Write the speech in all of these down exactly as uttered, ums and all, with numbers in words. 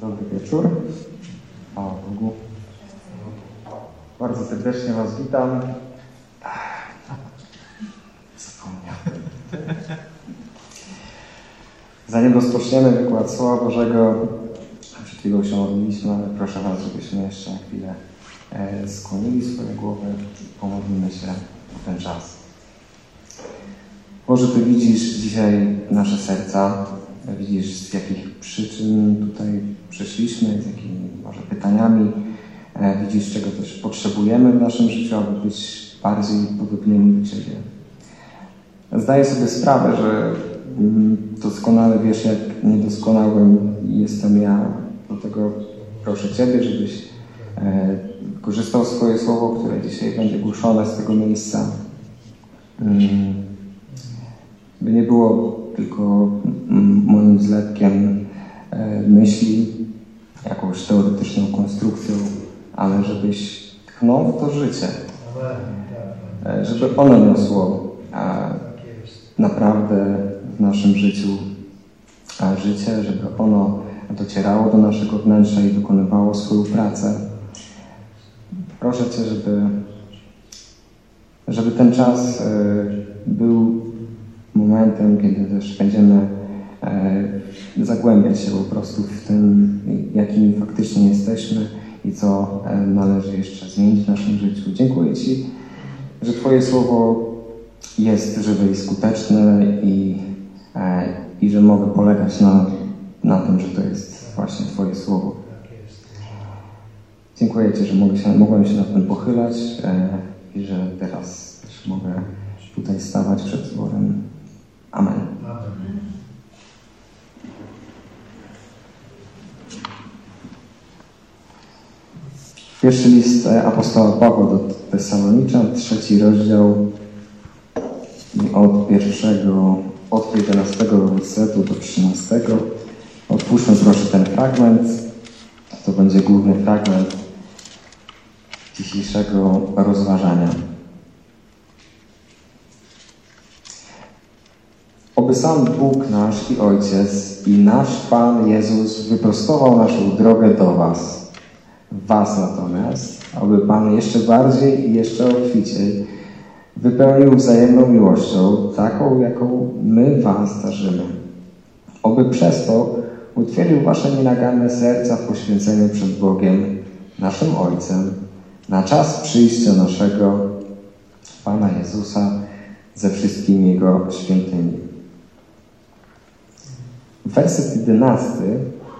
Dobry wieczór. O Bogu. Bardzo serdecznie Was witam. Zapomniałem. Zanim rozpoczniemy wykład Słowa Bożego, przed chwilą się modliliśmy, ale proszę Was, żebyśmy jeszcze na chwilę skłonili swoje głowy i pomodlimy się o ten czas. Boże, Ty widzisz dzisiaj nasze serca, widzisz, z jakich przyczyn tutaj przyszliśmy, z jakimi może pytaniami, widzisz, czego też potrzebujemy w naszym życiu, aby być bardziej podobnymi do Ciebie. Zdaję sobie sprawę, że doskonale wiesz, jak niedoskonałym jestem ja. Dlatego proszę Ciebie, żebyś korzystał z Twoje słowo, które dzisiaj będzie głoszone z tego miejsca. By nie było tylko moim zlepkiem myśli, jakąś teoretyczną konstrukcją, ale żebyś tchnął w to życie. Żeby ono niosło naprawdę w naszym życiu życie, żeby ono docierało do naszego wnętrza i wykonywało swoją pracę. Proszę Cię, żeby, żeby ten czas był momentem, kiedy też będziemy zagłębiać się po prostu w tym, jakimi faktycznie jesteśmy i co należy jeszcze zmienić w naszym życiu. Dziękuję Ci, że Twoje słowo jest żywe i skuteczne i, i że mogę polegać na, na tym, że to jest właśnie Twoje słowo. Dziękuję Ci, że mogę się, mogłem się nad tym pochylać i że teraz też mogę tutaj stawać przed zborem. Amen. Pierwszy list apostoła Pawła do Tesaloniczan, trzeci rozdział od pierwszego, od jedenastego wersetu do trzynastego. Otwórzmy proszę ten fragment. To będzie główny fragment dzisiejszego rozważania. Oby sam Bóg nasz i Ojciec i nasz Pan Jezus wyprostował naszą drogę do Was. Was natomiast, aby Pan jeszcze bardziej i jeszcze obficiej wypełnił wzajemną miłością, taką, jaką my Was darzymy. Oby przez to utwierdził Wasze nienaganne serca w poświęceniu przed Bogiem, naszym Ojcem, na czas przyjścia naszego Pana Jezusa ze wszystkimi Jego świętymi. Werset jedenasty.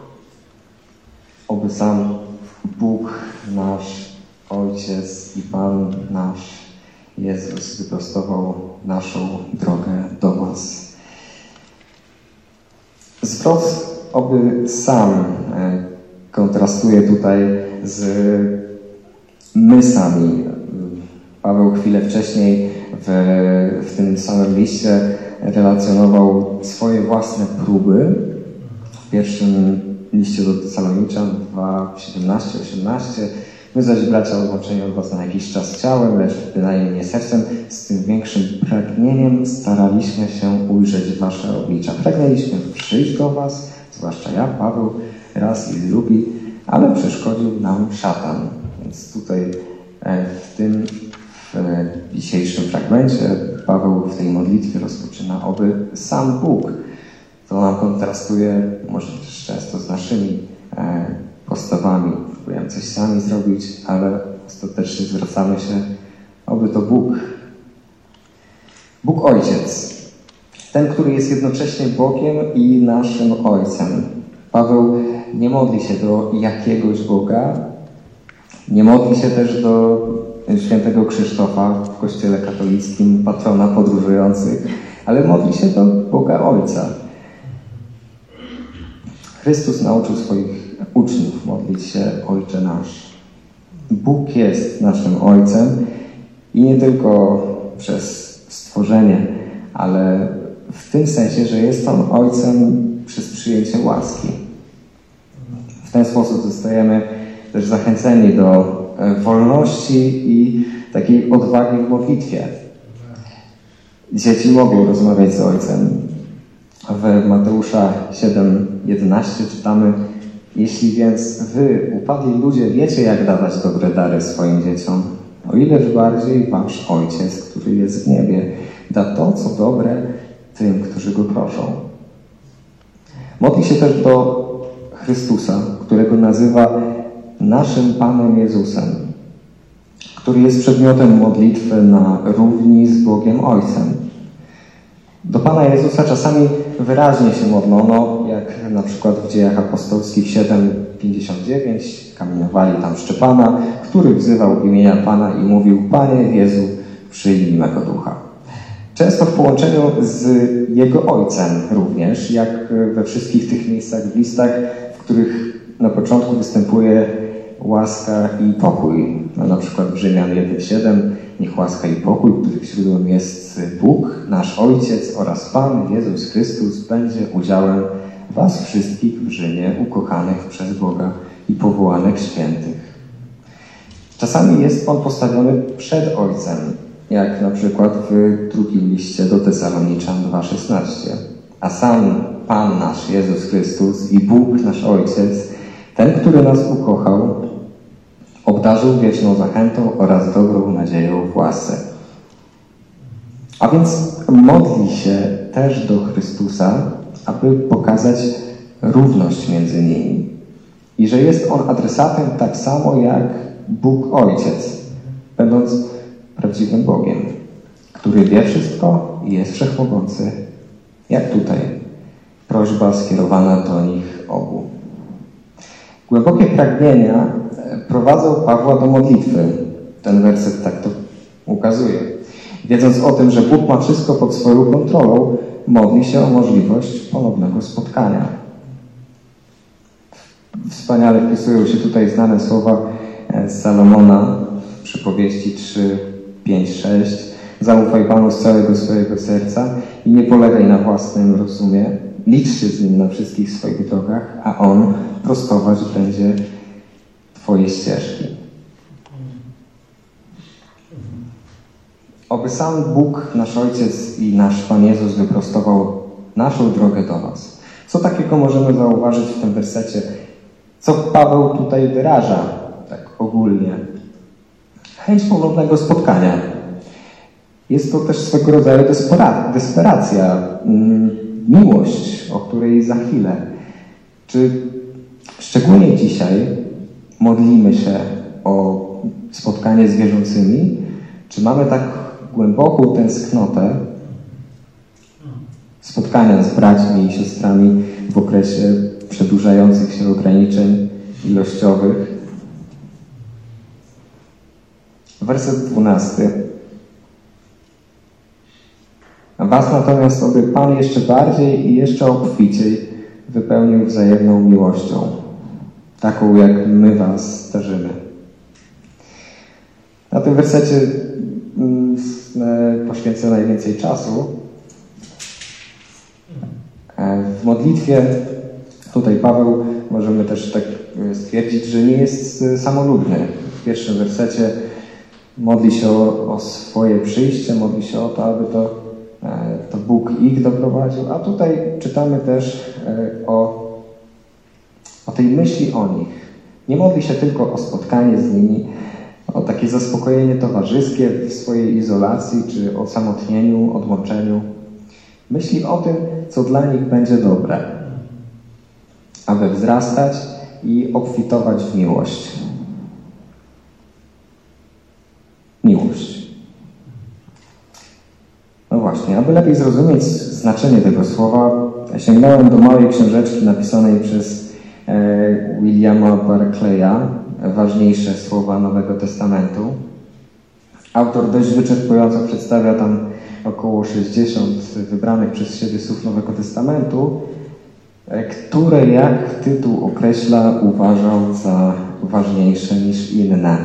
Oby sam Bóg nasz, Ojciec i Pan nasz Jezus wyprostował naszą drogę do Was. Zwrot oby sam kontrastuje tutaj z my sami. Paweł chwilę wcześniej w, w tym samym liście relacjonował swoje własne próby. W pierwszym liście do Tesaloniczan dwa, siedemnaście, osiemnaście. My zaś, bracia, odłączeni od Was na jakiś czas ciałem, lecz bynajmniej nie sercem, z tym większym pragnieniem staraliśmy się ujrzeć Wasze oblicza. Pragnęliśmy przyjść do Was, zwłaszcza ja, Paweł, raz i drugi, ale przeszkodził nam szatan. Więc tutaj w tym w dzisiejszym fragmencie Paweł w tej modlitwie rozpoczyna, oby sam Bóg. To nam kontrastuje może też często z naszymi postawami. Próbujemy coś sami zrobić, ale ostatecznie zwracamy się, oby to Bóg. Bóg Ojciec. Ten, który jest jednocześnie Bogiem i naszym Ojcem. Paweł nie modli się do jakiegoś Boga, nie modli się też do świętego Krzysztofa w kościele katolickim, patrona podróżujących, ale modli się do Boga Ojca. Chrystus nauczył swoich uczniów modlić się Ojcze nasz. Bóg jest naszym Ojcem i nie tylko przez stworzenie, ale w tym sensie, że jest On Ojcem przez przyjęcie łaski. W ten sposób zostajemy też zachęceni do wolności i takiej odwagi w modlitwie. Dzieci mogą rozmawiać z Ojcem. W Mateusza siedem jedenaście czytamy: Jeśli więc wy, upadli ludzie, wiecie, jak dawać dobre dary swoim dzieciom, o ileż bardziej wasz Ojciec, który jest w niebie, da to, co dobre tym, którzy Go proszą. Modli się też do Chrystusa, którego nazywa naszym Panem Jezusem, który jest przedmiotem modlitwy na równi z Bogiem Ojcem. Do Pana Jezusa czasami wyraźnie się modlono, jak na przykład w Dziejach Apostolskich siedem pięćdziesiąt dziewięć, kamieniowali tam Szczepana, który wzywał imienia Pana i mówił: Panie Jezu, przyjmij mego ducha. Często w połączeniu z Jego Ojcem również, jak we wszystkich tych miejscach w listach, w których na początku występuje łaska i pokój. No, na przykład w Rzymian jeden siedem, niech łaska i pokój, których źródłem jest Bóg, nasz Ojciec oraz Pan Jezus Chrystus, będzie udziałem was wszystkich w Rzymie, ukochanych przez Boga i powołanych świętych. Czasami jest On postawiony przed Ojcem, jak na przykład w drugim liście do Tesaloniczan dwa szesnaście. A sam Pan nasz Jezus Chrystus i Bóg nasz Ojciec, ten, który nas ukochał, obdarzył wieczną zachętą oraz dobrą nadzieją w łasce. A więc modli się też do Chrystusa, aby pokazać równość między nimi. I że jest On adresatem tak samo jak Bóg Ojciec, będąc prawdziwym Bogiem, który wie wszystko i jest wszechmogący, jak tutaj. Prośba skierowana do nich obu. Głębokie pragnienia prowadzą Pawła do modlitwy. Ten werset tak to ukazuje. Wiedząc o tym, że Bóg ma wszystko pod swoją kontrolą, modli się o możliwość ponownego spotkania. Wspaniale wpisują się tutaj znane słowa Salomona w przypowieści trzy, pięć, sześć. Zaufaj Panu z całego swojego serca i nie polegaj na własnym rozumie. Licz się z Nim na wszystkich swoich drogach, a On prostować będzie Twoje ścieżki. Oby sam Bóg, nasz Ojciec i nasz Pan Jezus wyprostował naszą drogę do Was. Co takiego możemy zauważyć w tym wersecie? Co Paweł tutaj wyraża, tak ogólnie? Chęć ponownego spotkania. Jest to też swego rodzaju despera- desperacja, mm, miłość, o której za chwilę. Czy szczególnie dzisiaj modlimy się o spotkanie z wierzącymi? Czy mamy tak głęboką tęsknotę spotkania z braćmi i siostrami w okresie przedłużających się ograniczeń ilościowych? Werset dwunasty. A was natomiast oby Pan jeszcze bardziej i jeszcze obficiej wypełnił wzajemną miłością, taką jak my was darzymy. Na tym wersecie poświęcę najwięcej czasu. W modlitwie tutaj Paweł, możemy też tak stwierdzić, że nie jest samoludny. W pierwszym wersecie modli się o, o swoje przyjście, modli się o to, aby to, to Bóg ich doprowadził, a tutaj czytamy też o, o tej myśli o nich. Nie modli się tylko o spotkanie z nimi, o takie zaspokojenie towarzyskie w swojej izolacji, czy osamotnieniu, odłączeniu. Myśli o tym, co dla nich będzie dobre, aby wzrastać i obfitować w miłość. Miłość. No właśnie, aby lepiej zrozumieć znaczenie tego słowa, sięgnąłem do małej książeczki napisanej przez e, Williama Barclaya, Ważniejsze słowa Nowego Testamentu. Autor dość wyczerpująco przedstawia tam około sześćdziesiąt wybranych przez siebie słów Nowego Testamentu, które, jak tytuł określa, uważał za ważniejsze niż inne.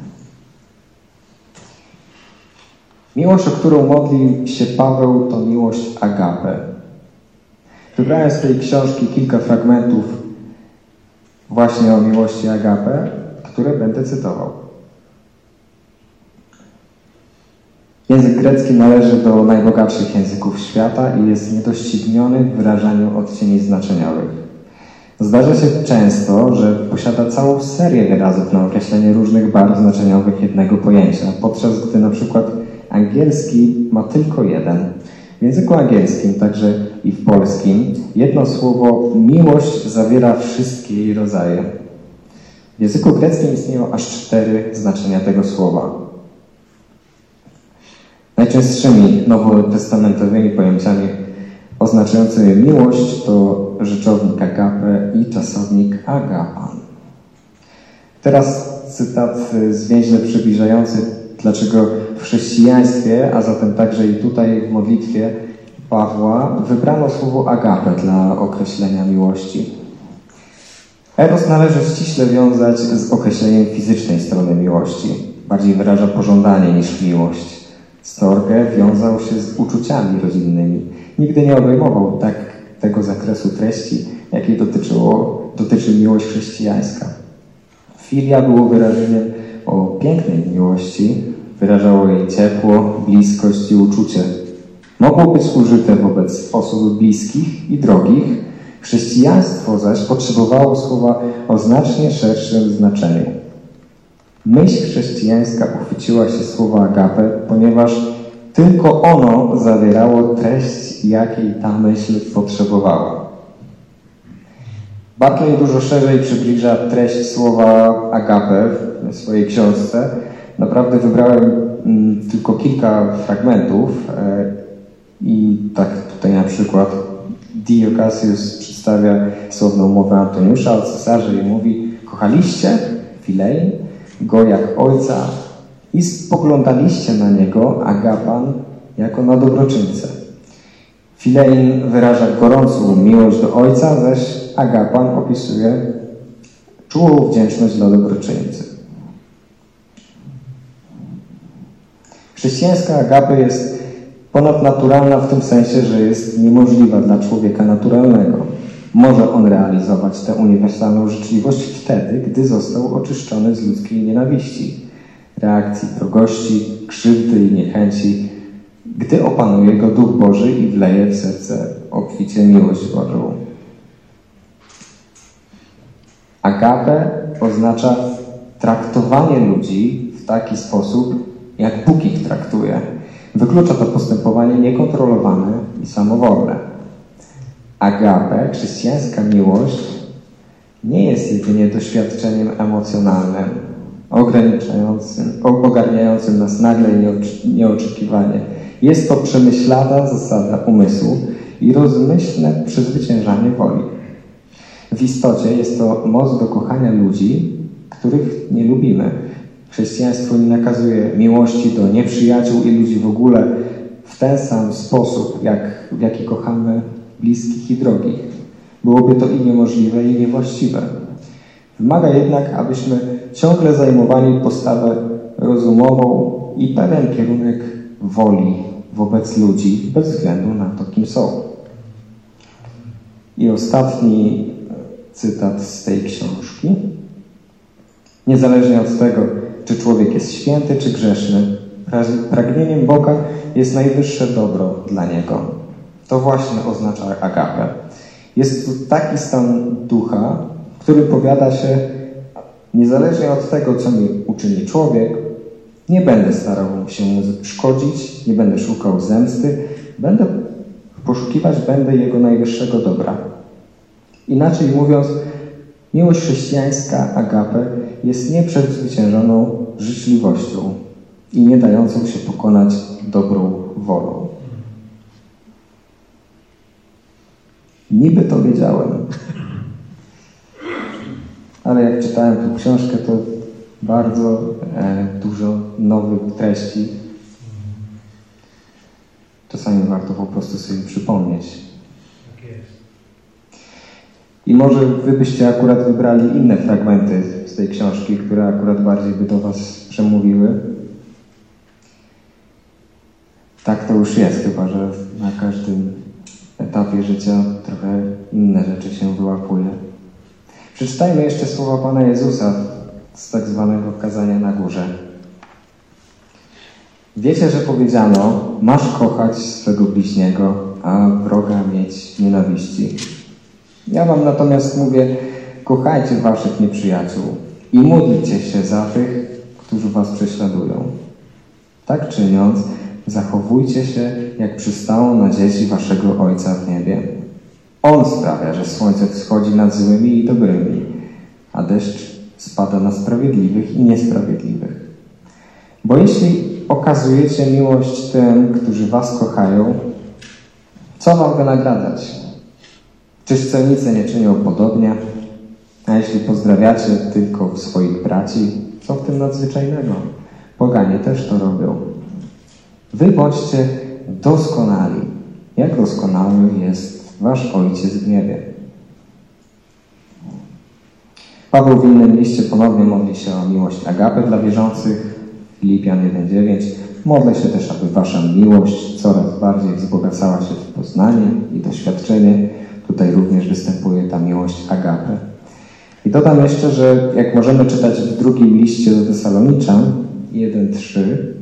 Miłość, o którą modlił się Paweł, to miłość agape. Wybrałem z tej książki kilka fragmentów właśnie o miłości agape, które będę cytował. Język grecki należy do najbogatszych języków świata i jest niedościgniony w wyrażaniu odcieni znaczeniowych. Zdarza się często, że posiada całą serię wyrazów na określenie różnych barw znaczeniowych jednego pojęcia, podczas gdy na przykład angielski ma tylko jeden. W języku angielskim, także i w polskim, jedno słowo miłość zawiera wszystkie jej rodzaje. W języku greckim istnieją aż cztery znaczenia tego słowa. Najczęstszymi nowotestamentowymi pojęciami oznaczającymi miłość to rzeczownik agape i czasownik agapan. Teraz cytat zwięźle przybliżający, dlaczego w chrześcijaństwie, a zatem także i tutaj w modlitwie Pawła, wybrano słowo agape dla określenia miłości. Eros należy ściśle wiązać z określeniem fizycznej strony miłości. Bardziej wyraża pożądanie niż miłość. Storge wiązał się z uczuciami rodzinnymi. Nigdy nie obejmował tak tego zakresu treści, jakiej dotyczyło, dotyczy miłość chrześcijańska. Filia było wyrażeniem o pięknej miłości, wyrażało jej ciepło, bliskość i uczucie. Mogło być użyte wobec osób bliskich i drogich. Chrześcijaństwo zaś potrzebowało słowa o znacznie szerszym znaczeniu. Myśl chrześcijańska uchwyciła się słowa agape, ponieważ tylko ono zawierało treść, jakiej ta myśl potrzebowała. Barclay dużo szerzej przybliża treść słowa agape w swojej książce. Naprawdę wybrałem mm, tylko kilka fragmentów e, i tak tutaj na przykład Dio Cassius przedstawia słowną mowę Antoniusza o cesarze i mówi: kochaliście Filein go jak ojca i spoglądaliście na niego, agapan, jako na dobroczyńcę. Filein wyraża gorącą miłość do ojca, zaś agapan opisuje czułą wdzięczność dla dobroczyńcy. Chrześcijańska agape jest ponadnaturalna w tym sensie, że jest niemożliwa dla człowieka naturalnego. Może on realizować tę uniwersalną życzliwość wtedy, gdy został oczyszczony z ludzkiej nienawiści, reakcji wrogości, krzywdy i niechęci, gdy opanuje go Duch Boży i wleje w serce obficie miłość Bożą. Agape oznacza traktowanie ludzi w taki sposób, jak Bóg ich traktuje. Wyklucza to postępowanie niekontrolowane i samowolne. Agape, chrześcijańska miłość, nie jest jedynie doświadczeniem emocjonalnym, ograniczającym, ogarniającym nas nagle i nieoczekiwanie. Jest to przemyślana zasada umysłu i rozmyślne przezwyciężanie woli. W istocie jest to moc do kochania ludzi, których nie lubimy. Chrześcijaństwo nie nakazuje miłości do nieprzyjaciół i ludzi w ogóle w ten sam sposób, jak, w jaki kochamy bliskich i drogich. Byłoby to i niemożliwe, i niewłaściwe. Wymaga jednak, abyśmy ciągle zajmowali postawę rozumową i pewien kierunek woli wobec ludzi, bez względu na to, kim są. I ostatni cytat z tej książki. Niezależnie od tego, czy człowiek jest święty, czy grzeszny, pragnieniem Boga jest najwyższe dobro dla niego. To właśnie oznacza agape. Jest to taki stan ducha, który powiada się, niezależnie od tego, co mi uczyni człowiek, nie będę starał się mu szkodzić, nie będę szukał zemsty, będę poszukiwać będę jego najwyższego dobra. Inaczej mówiąc, miłość chrześcijańska agape jest nieprzezwyciężoną życzliwością i nie dającą się pokonać dobrą wolą. Niby to wiedziałem, ale jak czytałem tę książkę, to bardzo e, dużo nowych treści. Czasami warto po prostu sobie przypomnieć. I może wy byście akurat wybrali inne fragmenty z tej książki, które akurat bardziej by do was przemówiły. Tak to już jest, chyba że na każdym etapie życia trochę inne rzeczy się wyłapuje. Przeczytajmy jeszcze słowa Pana Jezusa z tak zwanego kazania na górze. Wiecie, że powiedziano, masz kochać swego bliźniego, a wroga mieć nienawiści. Ja wam natomiast mówię, kochajcie waszych nieprzyjaciół i módlcie się za tych, którzy was prześladują. Tak czyniąc, zachowujcie się, jak przystało na dzieci waszego Ojca w niebie. On sprawia, że słońce wschodzi nad złymi i dobrymi, a deszcz spada na sprawiedliwych i niesprawiedliwych. Bo jeśli okazujecie miłość tym, którzy was kochają, co wam wynagradzać? Czyż celnicy nie czynią podobnie? A jeśli pozdrawiacie tylko swoich braci, co w tym nadzwyczajnego? Poganie też to robią. Wy bądźcie doskonali, jak doskonały jest wasz Ojciec w niebie. Paweł w innym liście ponownie modli się o miłość agapę dla wierzących. Filipian jeden dziewięć. Modlę się też, aby wasza miłość coraz bardziej wzbogacała się w poznanie i doświadczenie. Tutaj również występuje ta miłość agapę. I dodam jeszcze, że jak możemy czytać w drugim liście do Tesaloniczan jeden trzy,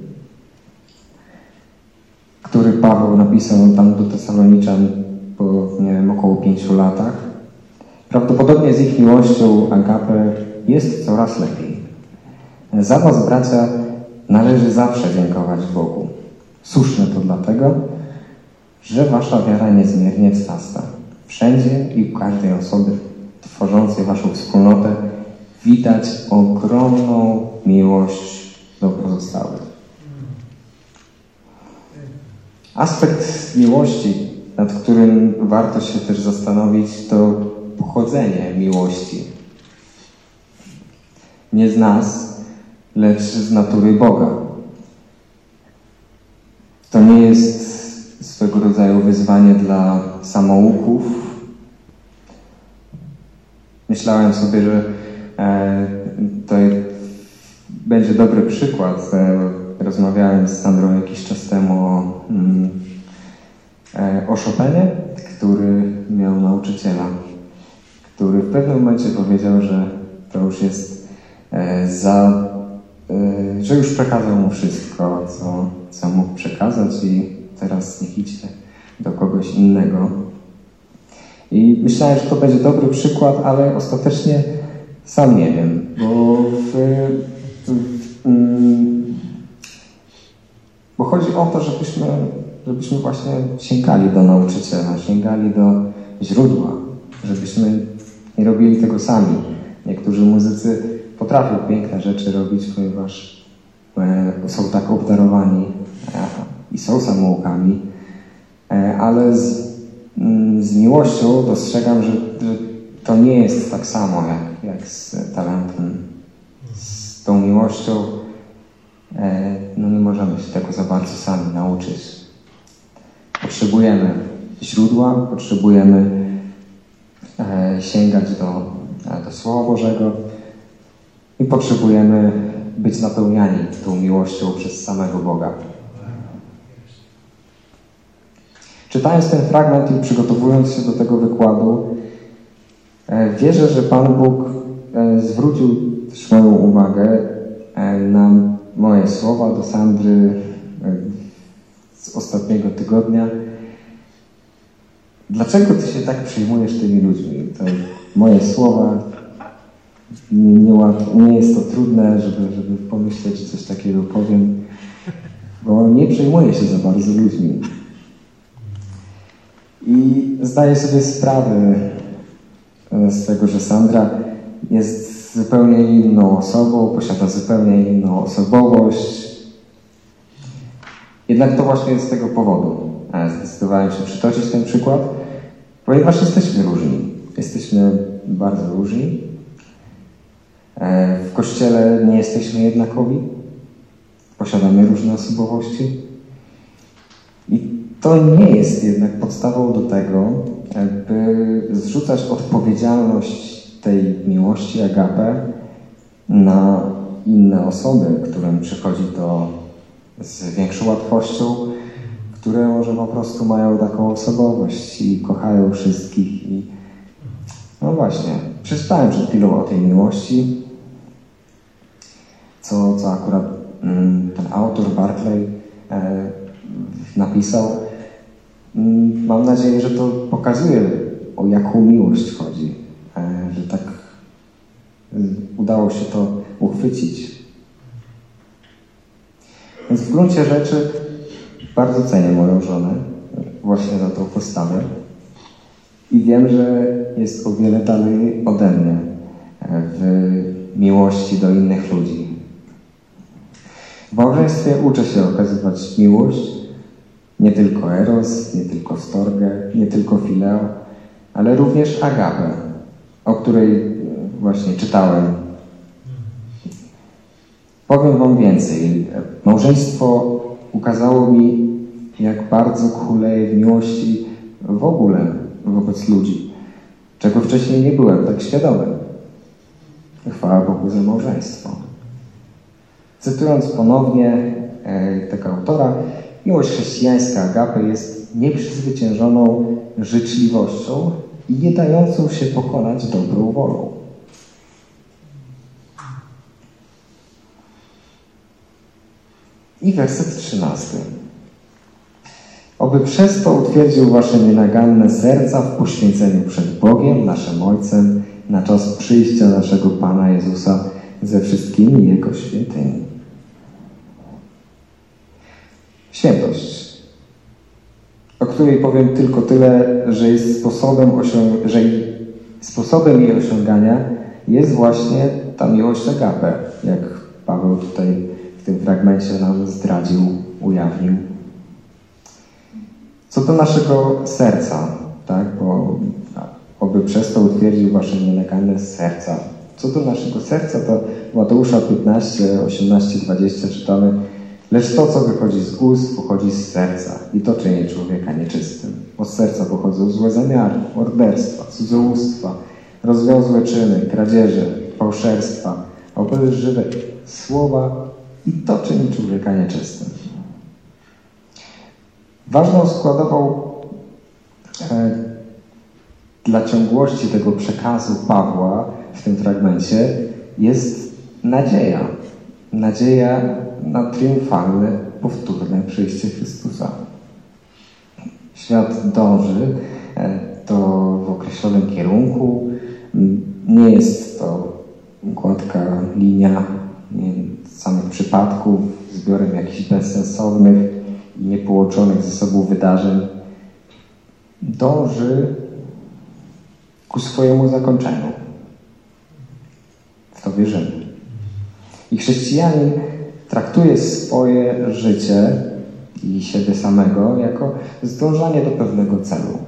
który Paweł napisał tam do Tesaloniczan po, nie wiem, około pięciu latach, prawdopodobnie z ich miłością agapę jest coraz lepiej. Za was, bracia, należy zawsze dziękować Bogu. Słuszne to dlatego, że wasza wiara niezmiernie wzrasta. Wszędzie i u każdej osoby tworzącej waszą wspólnotę widać ogromną miłość do pozostałych. Aspekt miłości, nad którym warto się też zastanowić, to pochodzenie miłości. Nie z nas, lecz z natury Boga. To nie jest swego rodzaju wyzwanie dla samouków. Myślałem sobie, że e, to będzie dobry przykład. E, rozmawiałem z Sandrą jakiś czas temu o, mm, e, o Chopinie, który miał nauczyciela, który w pewnym momencie powiedział, że to już jest e, za, e, że już przekazał mu wszystko, co, co mógł przekazać i teraz niech idzie do kogoś innego. I myślałem, że to będzie dobry przykład, ale ostatecznie sam nie wiem, bo w, w, w, bo chodzi o to, żebyśmy, żebyśmy właśnie sięgali do nauczyciela, sięgali do źródła, żebyśmy nie robili tego sami. Niektórzy muzycy potrafią piękne rzeczy robić, ponieważ są tak obdarowani i są samoukami, ale z, z miłością dostrzegam, że, że to nie jest tak samo jak, jak z talentem. Z tą miłością no nie możemy się tego za bardzo sami nauczyć. Potrzebujemy źródła, potrzebujemy sięgać do, do Słowa Bożego i potrzebujemy być napełniani tą miłością przez samego Boga. Czytając ten fragment i przygotowując się do tego wykładu, wierzę, że Pan Bóg zwrócił też moją uwagę na moje słowa do Sandry z ostatniego tygodnia. Dlaczego ty się tak przejmujesz tymi ludźmi? To moje słowa, nie, nie, nie jest to trudne, żeby, żeby pomyśleć, coś takiego powiem, bo nie przejmuję się za bardzo ludźmi. I zdaję sobie sprawę z tego, że Sandra jest zupełnie inną osobą, posiada zupełnie inną osobowość. Jednak to właśnie jest z tego powodu. Zdecydowałem się przytoczyć ten przykład, ponieważ jesteśmy różni. Jesteśmy bardzo różni. W Kościele nie jesteśmy jednakowi. Posiadamy różne osobowości. I to nie jest jednak podstawą do tego, by zrzucać odpowiedzialność tej miłości agapę na inne osoby, którym przychodzi to z większą łatwością, które może po prostu mają taką osobowość i kochają wszystkich. I no właśnie, przeczytałem przed chwilą o tej miłości, co, co akurat mm, ten autor Barclay e, napisał. Mam nadzieję, że to pokazuje o jaką miłość chodzi, że tak udało się to uchwycić. Więc w gruncie rzeczy bardzo cenię moją żonę właśnie za tą postawę i wiem, że jest o wiele dalej ode mnie w miłości do innych ludzi. W małżeństwie uczę się okazywać miłość, nie tylko eros, nie tylko storgę, nie tylko fileo, ale również agapę, o której właśnie czytałem. Powiem wam więcej. Małżeństwo ukazało mi, jak bardzo kuleję w miłości w ogóle wobec ludzi, czego wcześniej nie byłem tak świadomy. Chwała Bogu za małżeństwo. Cytując ponownie e, tego autora, miłość chrześcijańska agapy jest nieprzezwyciężoną życzliwością i nie dającą się pokonać dobrą wolą. I werset trzynasty. Oby przez to utwierdził wasze nienaganne serca w poświęceniu przed Bogiem, naszym Ojcem, na czas przyjścia naszego Pana Jezusa ze wszystkimi Jego świętymi. Świętość, o której powiem tylko tyle, że jest sposobem, osiąg- że sposobem jej osiągania jest właśnie ta miłość agape, jak Paweł tutaj w tym fragmencie nam zdradził, ujawnił. Co do naszego serca, tak, bo oby przez to utwierdził wasze nienaganne serca. Co do naszego serca, to w Mateusza piętnaście, osiemnaście, dwadzieścia czytamy: lecz to, co wychodzi z ust, pochodzi z serca i to czyni człowieka nieczystym. Od serca pochodzą złe zamiary, morderstwa, cudzołóstwa, rozwiązłe czyny, kradzieże, fałszerstwa, obelżywe słowa i to czyni człowieka nieczystym. Ważną składową e, dla ciągłości tego przekazu Pawła w tym fragmencie jest nadzieja. Nadzieja na triumfalne, powtórne przyjście Chrystusa. Świat dąży to w określonym kierunku. Nie jest to gładka linia nie, samych przypadków, zbiorem jakichś bezsensownych i niepołączonych ze sobą wydarzeń. Dąży ku swojemu zakończeniu. W to wierzymy. I chrześcijanin traktuje swoje życie i siebie samego jako zdążanie do pewnego celu.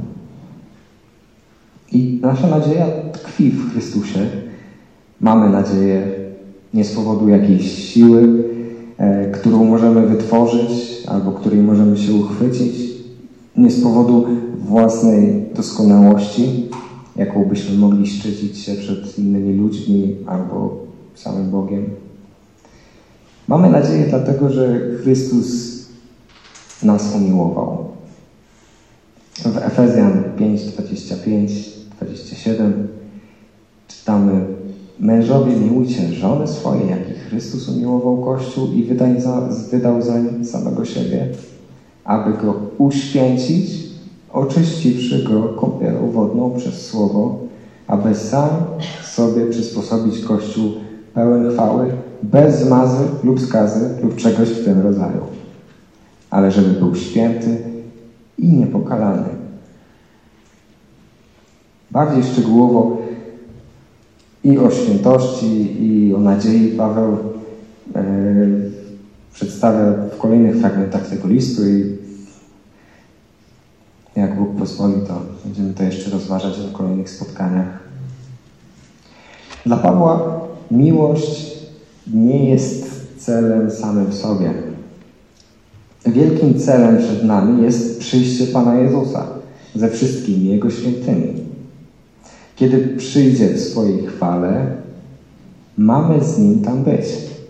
I nasza nadzieja tkwi w Chrystusie. Mamy nadzieję nie z powodu jakiejś siły, e, którą możemy wytworzyć albo której możemy się uchwycić. Nie z powodu własnej doskonałości, jaką byśmy mogli szczycić się przed innymi ludźmi albo samym Bogiem. Mamy nadzieję dlatego, że Chrystus nas umiłował. W Efezjan pięć, dwadzieścia pięć, dwadzieścia siedem czytamy: mężowie, miłujcie żony swoje, jak i Chrystus umiłował Kościół i wydał, za, wydał zań samego siebie, aby go uświęcić, oczyściwszy go kąpielą wodną przez Słowo, aby sam sobie przysposobić Kościół pełen chwały, bez zmazy lub skazy lub czegoś w tym rodzaju, ale żeby był święty i niepokalany. Bardziej szczegółowo i o świętości, i o nadziei Paweł e, przedstawia w kolejnych fragmentach tego listu i jak Bóg pozwoli, to będziemy to jeszcze rozważać w kolejnych spotkaniach. Dla Pawła miłość nie jest celem samym w sobie. Wielkim celem przed nami jest przyjście Pana Jezusa ze wszystkimi Jego świętymi. Kiedy przyjdzie w swojej chwale, mamy z Nim tam być.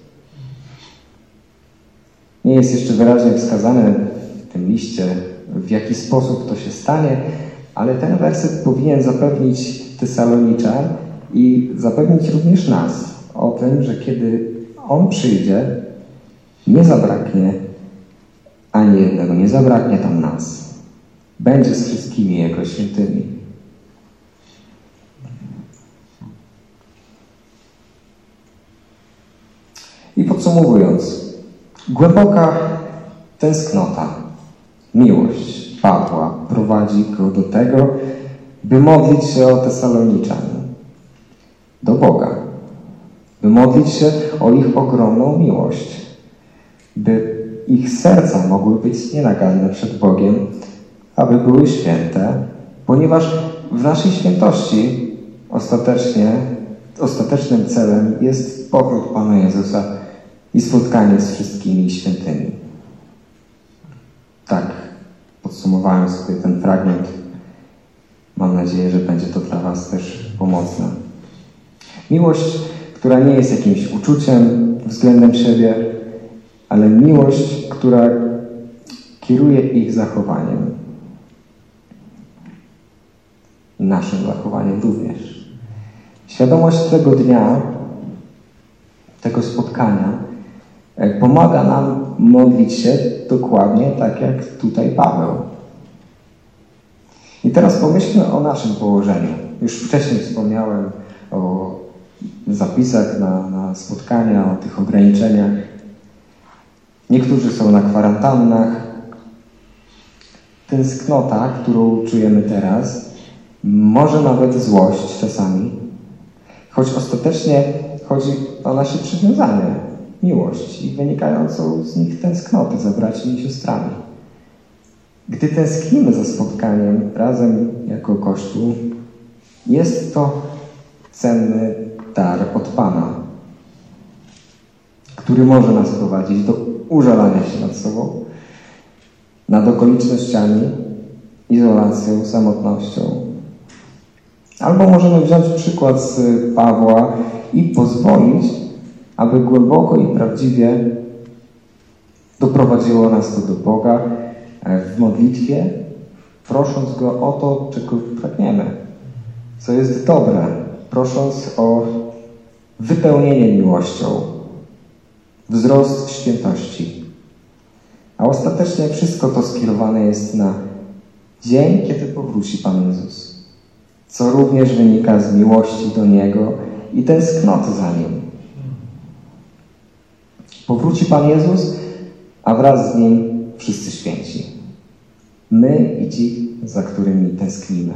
Nie jest jeszcze wyraźnie wskazane w tym liście, w jaki sposób to się stanie, ale ten werset powinien zapewnić Tesaloniczan i zapewnić również nas o tym, że kiedy On przyjdzie, nie zabraknie ani jednego, nie zabraknie tam nas. Będzie z wszystkimi Jego świętymi. Podsumowując, głęboka tęsknota, miłość Pawła prowadzi go do tego, by modlić się o Tesaloniczan, do Boga, by modlić się o ich ogromną miłość, by ich serca mogły być nienaganne przed Bogiem, aby były święte, ponieważ w naszej świętości ostatecznie, ostatecznym celem jest powrót Pana Jezusa i spotkanie z wszystkimi świętymi. Tak, podsumowałem sobie ten fragment. Mam nadzieję, że będzie to dla Was też pomocne. Miłość, która nie jest jakimś uczuciem względem siebie, ale miłość, która kieruje ich zachowaniem. I naszym zachowaniem również. Świadomość tego dnia, tego spotkania pomaga nam modlić się dokładnie tak jak tutaj Paweł. I teraz pomyślmy o naszym położeniu. Już wcześniej wspomniałem o zapisach na, na spotkania, o tych ograniczeniach. Niektórzy są na kwarantannach. Tęsknota, którą czujemy teraz, może nawet złość czasami, choć ostatecznie chodzi o nasze przywiązanie, miłość i wynikającą z nich tęsknotę za braćmi i siostrami. Gdy tęsknimy za spotkaniem razem jako Kościół, jest to cenny dar od Pana, który może nas prowadzić do użalania się nad sobą, nad okolicznościami, izolacją, samotnością. Albo możemy wziąć przykład z Pawła i pozwolić, aby głęboko i prawdziwie doprowadziło nas to do Boga w modlitwie, prosząc Go o to, czego pragniemy, co jest dobre, prosząc o wypełnienie miłością, wzrost w świętości. A ostatecznie wszystko to skierowane jest na dzień, kiedy powróci Pan Jezus, co również wynika z miłości do Niego i tęsknoty za Nim. Powróci Pan Jezus, a wraz z Nim wszyscy święci. My i ci, za którymi tęsknimy.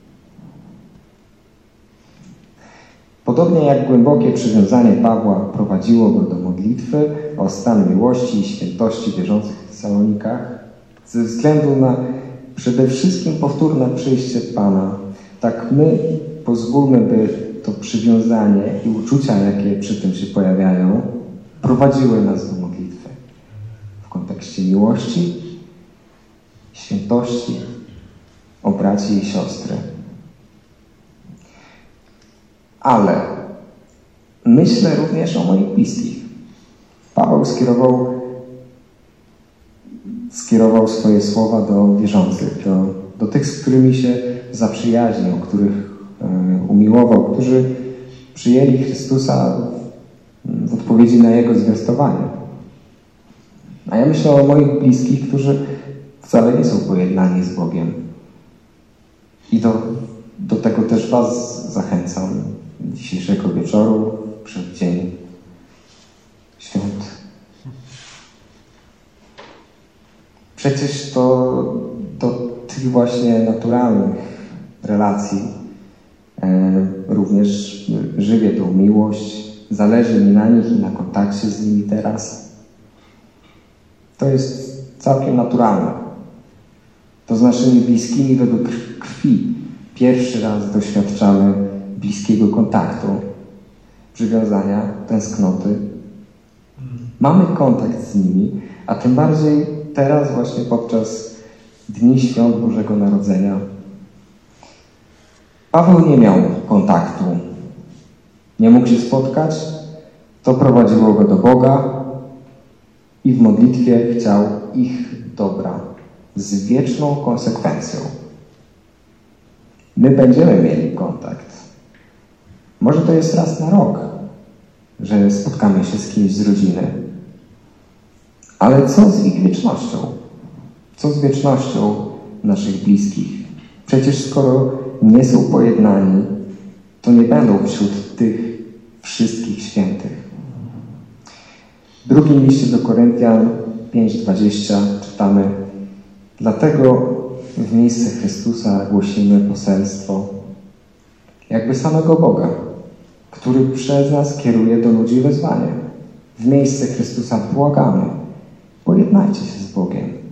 Podobnie jak głębokie przywiązanie Pawła prowadziło go do modlitwy o stan miłości i świętości wierzących w Tesalonikach, ze względu na przede wszystkim powtórne przyjście Pana, tak my pozwólmy, by to przywiązanie i uczucia, jakie przy tym się pojawiają, prowadziły nas do modlitwy w kontekście miłości, świętości, o braci i siostry. Ale myślę również o moich bliskich. Paweł skierował, skierował swoje słowa do wierzących, do, do tych, z którymi się zaprzyjaźnił, których um, umiłował, którzy przyjęli Chrystusa w odpowiedzi na Jego zwiastowanie. A ja myślę o moich bliskich, którzy wcale nie są pojednani z Bogiem. I do, do tego też Was zachęcam dzisiejszego wieczoru, przed dzień świąt. Przecież to do tych właśnie naturalnych relacji e, również żywię tą miłość, zależy mi na nich i na kontakcie z nimi teraz. To jest całkiem naturalne. To z naszymi bliskimi według krwi pierwszy raz doświadczamy bliskiego kontaktu, przywiązania, tęsknoty. Mamy kontakt z nimi, a tym bardziej teraz właśnie podczas Dni Świąt Bożego Narodzenia. Paweł nie miał kontaktu. Nie mógł się spotkać. To prowadziło go do Boga i w modlitwie chciał ich dobra z wieczną konsekwencją. My będziemy mieli kontakt. Może to jest raz na rok, że spotkamy się z kimś z rodziny. Ale co z ich wiecznością? Co z wiecznością naszych bliskich? Przecież skoro nie są pojednani, to nie będą wśród tych wszystkich świętych. drugim liście do Koryntian pięć dwadzieścia czytamy: dlatego w miejsce Chrystusa głosimy poselstwo jakby samego Boga, który przez nas kieruje do ludzi wezwanie. W miejsce Chrystusa błagamy, pojednajcie się z Bogiem.